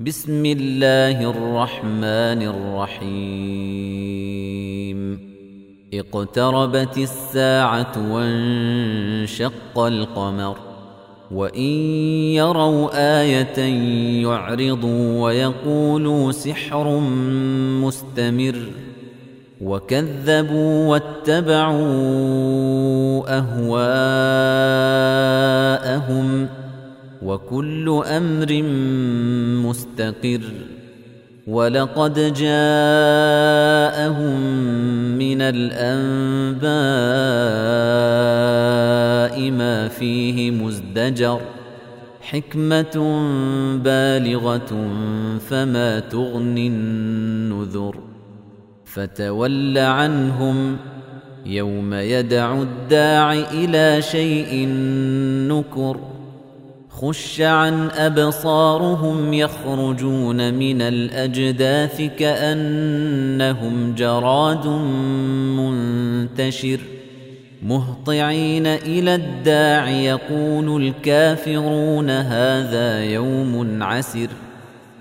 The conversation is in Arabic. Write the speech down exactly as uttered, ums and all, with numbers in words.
بسم الله الرحمن الرحيم اقتربت الساعة وانشق القمر وإن يروا آية يعرضوا ويقولوا سحر مستمر وكذبوا واتبعوا أهواءهم وكل أمر مستقر ولقد جاءهم من الأنباء ما فيه مزدجر حكمة بالغة فما تغني النذر فتول عنهم يوم يدعو الداع إلى شيء نكر خش عن أبصارهم يخرجون من الأجداث كأنهم جراد منتشر مهطعين إلى الداع يقول الكافرون هذا يوم عسر